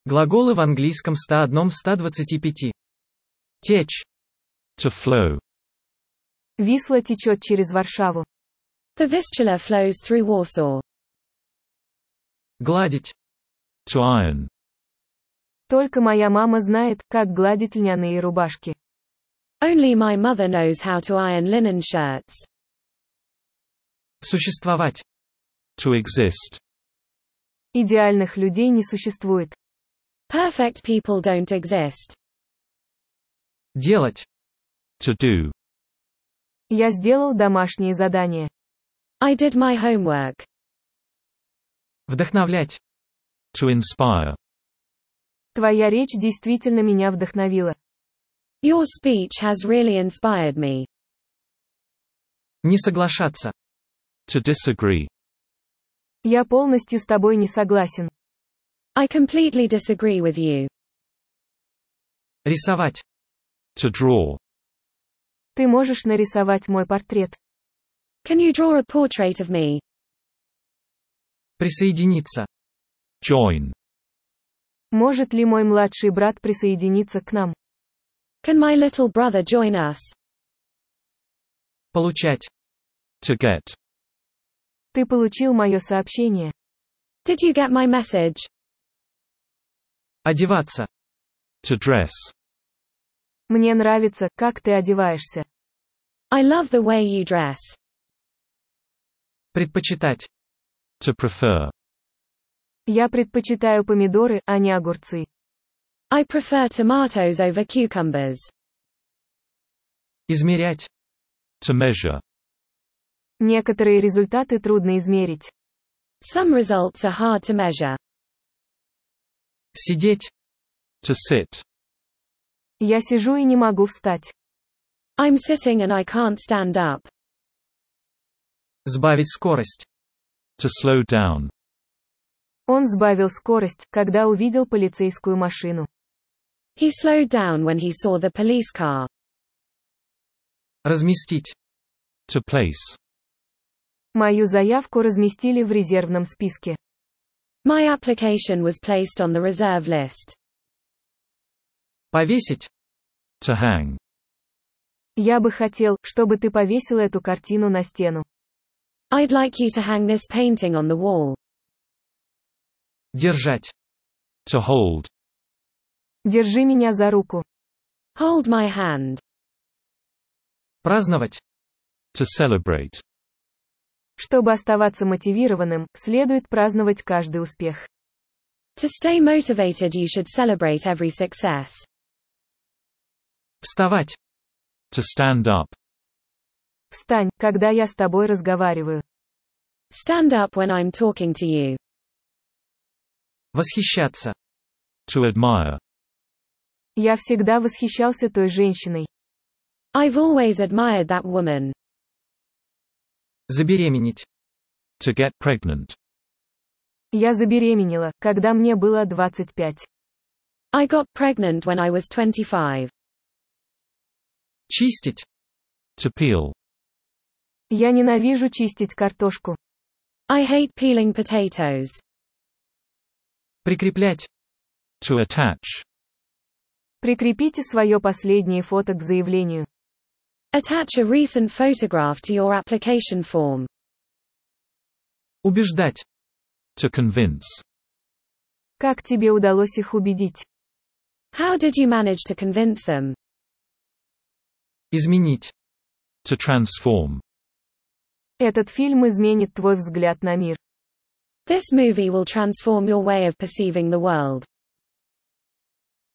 Глаголы в английском 101-125. Течь. To flow. Висла течет через Варшаву. The Vistula flows through Warsaw. Гладить. To iron. Только моя мама знает, как гладить льняные рубашки. Only my mother knows how to iron linen shirts. Существовать. To exist. Идеальных людей не существует. Perfect people don't exist. Делать. To do. Я сделал домашние задания. I did my homework. Вдохновлять. To inspire. Твоя речь действительно меня вдохновила. Your speech has really inspired me. Не соглашаться. To disagree. Я полностью с тобой не согласен. I completely disagree with you. Рисовать. To draw. Ты можешь нарисовать мой портрет. Can you draw a portrait of me? Присоединиться. Join. Может ли мой младший брат присоединиться к нам? Can my little brother join us? Получать. To get. Ты получил мое сообщение. Did you get my message? Одеваться. To dress. Мне нравится, как ты одеваешься. I love the way you dress. Предпочитать. To prefer. Я предпочитаю помидоры, а не огурцы. I prefer tomatoes over cucumbers. Измерять. To measure. Некоторые результаты трудно измерить. Some results are hard to measure. Сидеть. To sit. Я сижу и не могу встать. I'm sitting and I can't stand up. Сбавить скорость. To slow down. Он сбавил скорость, когда увидел полицейскую машину. He slowed down when he saw the police car. Разместить. To place. Мою заявку разместили в резервном списке. My application was placed on the reserve list. Повесить. To hang. Я бы хотел, чтобы ты повесил эту картину на стену. I'd like you to hang this painting on the wall. Держать. To hold. Держи меня за руку. Hold my hand. Праздновать. To celebrate. Чтобы оставаться мотивированным, следует праздновать каждый успех. To stay motivated, you should celebrate every success. Вставать. To stand up. Встань, когда я с тобой разговариваю. Stand up when I'm talking to you. Восхищаться. To admire. Я всегда восхищался той женщиной. I've always admired that woman. Забеременеть. To get pregnant. Я забеременела, когда мне было 25. I got pregnant when I was 25. Чистить. To peel. Я ненавижу чистить картошку. I hate peeling potatoes. Прикреплять. To attach. Прикрепите свое последнее фото к заявлению. Attach a recent photograph to your application form. Убеждать. To convince. Как тебе удалось их убедить? How did you manage to convince them? Изменить. To transform. Этот фильм изменит твой взгляд на мир. This movie will transform your way of perceiving the world.